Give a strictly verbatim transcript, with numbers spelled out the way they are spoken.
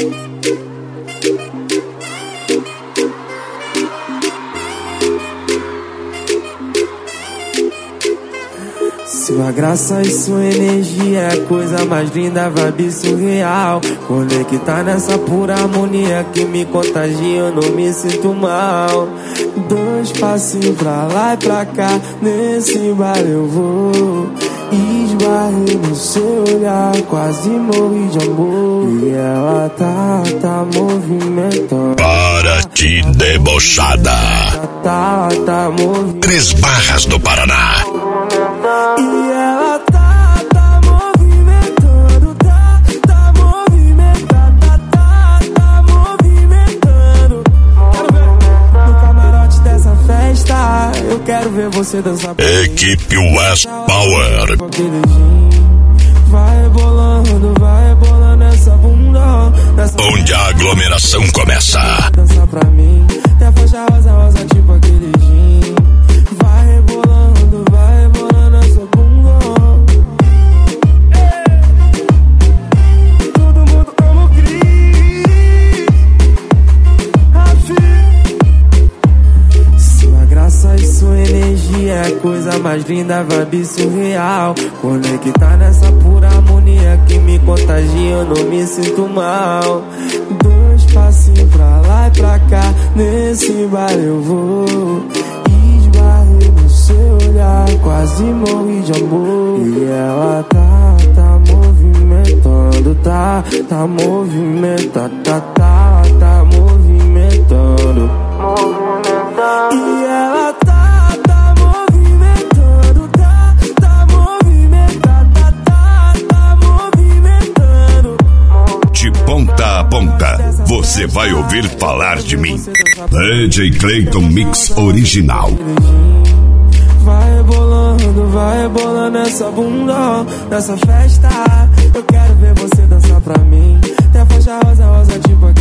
Sua graça e sua energia é a coisa mais linda, vibe surreal. Conectar nessa pura harmonia que me contagia, eu não me sinto mal. Dois passinhos pra lá e pra cá, nesse bar eu vou. Esbarrei no seu olhar, quase morri de amor. E ela tá, tá movimentando. Para de debochada. Tá, tá movimentando. Três Barras do Paraná. E ela tá, tá movimentando, tá, tá movimentando, tá, tá, tá movimentando. Quero ver no camarote dessa festa, eu quero ver você dançar. Equipe West Power. Vai bolando, vai bolando essa bunda, nessa onde a aglomeração começa. Dança pra mim, até faixa rosa, rosa tipo aquele gin. Vai rebolando, vai rebolando essa bunda. Todo mundo ama o Cris. Sua graça e sua energia é a coisa mais linda, vibe surreal. Conectar nessa pura harmonia que me contagia, eu não me sinto mal. Dois passinhos pra lá e pra cá, nesse bar eu vou. Esbarrei no seu olhar, quase morri de amor. E ela tá, tá movimentando, tá, tá movimentando, tá, tá, tá movimentando. E ela tá, tá movimentando, tá, tá movimentando, tá, tá, tá movimentando. De ponta a ponta, você vai ouvir falar de mim. D J Clayton Mix Original. Vai bolando, vai bolando essa bunda, nessa festa. Eu quero ver você dançar pra mim. Até faixa rosa, rosa tipo aqui.